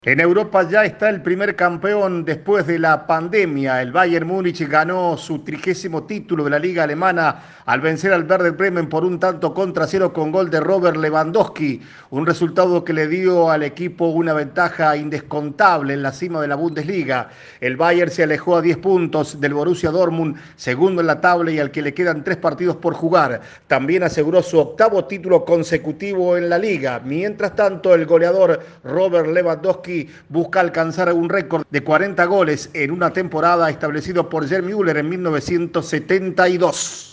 En Europa ya está el primer campeón después de la pandemia. El Bayern Múnich ganó su 30º título de la Liga Alemana al vencer al Werder Bremen por un tanto contra cero con gol de Robert Lewandowski. Un resultado que le dio al equipo una ventaja indescontable en la cima de la Bundesliga. El Bayern se alejó a 10 puntos del Borussia Dortmund, segundo en la tabla y al que le quedan 3 partidos por jugar. También aseguró su 8º título consecutivo en la Liga. Mientras tanto, el goleador Robert Lewandowski busca alcanzar un récord de 40 goles en una temporada establecido por Gerd Müller en 1972.